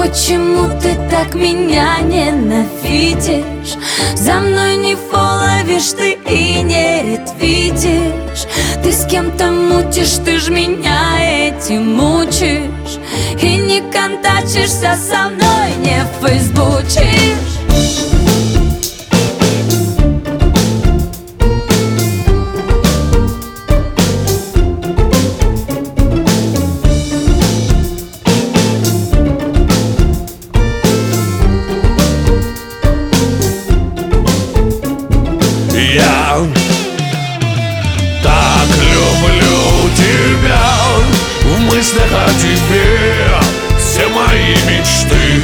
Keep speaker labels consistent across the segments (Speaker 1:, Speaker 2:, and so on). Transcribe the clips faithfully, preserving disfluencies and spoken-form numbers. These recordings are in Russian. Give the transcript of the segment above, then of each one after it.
Speaker 1: почему ты так меня ненавидишь? За мной не фоловишь ты и не ретвитишь. Ты с кем-то мутишь, ты ж меня этим мучишь. И не контачишься со мной, не фейсбучишь.
Speaker 2: Я так люблю тебя, в мыслях о тебе все мои мечты.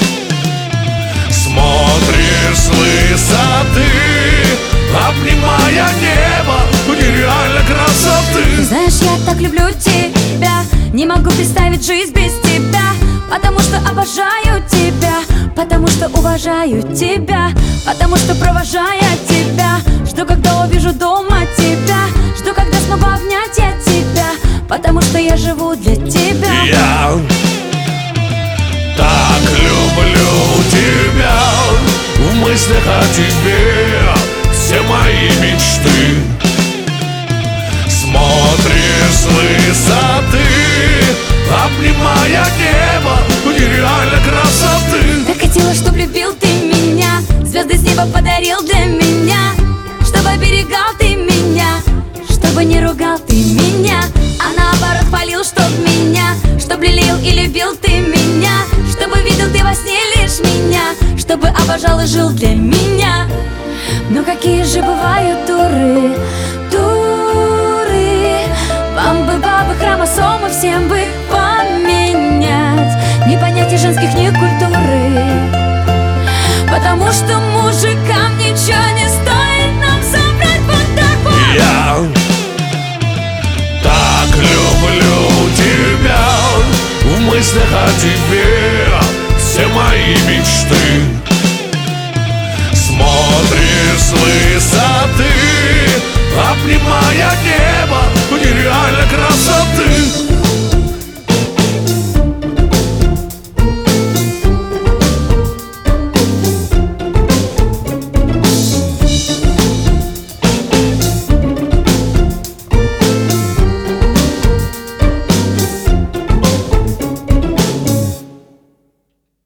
Speaker 2: Смотришь с высоты, обнимая небо нереальной красоты.
Speaker 1: Знаешь, я так люблю тебя, не могу представить жизнь без тебя. Потому что обожаю тебя, потому что уважаю тебя, потому что провожая тебя, жду, когда увижу дома тебя, жду, когда смогу обнять я тебя, потому что я живу для тебя.
Speaker 2: Я так люблю тебя, в мыслях о тебе все мои мечты. Смотришь с высоты, обнимая небо нереальной красоты.
Speaker 1: Так хотела, чтоб любил ты меня, звезды с неба подарил для меня, чтобы оберегал ты меня, чтобы не ругал ты меня, а наоборот хвалил, чтоб меня, чтоб лелеял и любил ты меня, чтобы видел ты во сне лишь меня, чтобы обожал и жил для меня. Но какие же бывают дуры, дуры. Вам бы бабы хромосомы всем бы поменять, не понять и женских, ни культуры. Потому что мужикам ничего не стоит нам собрать вот так вот.
Speaker 2: Я так люблю тебя, в мыслях о тебе все мои мечты. Смотришь с высоты, обнимая небо нереальной красоты.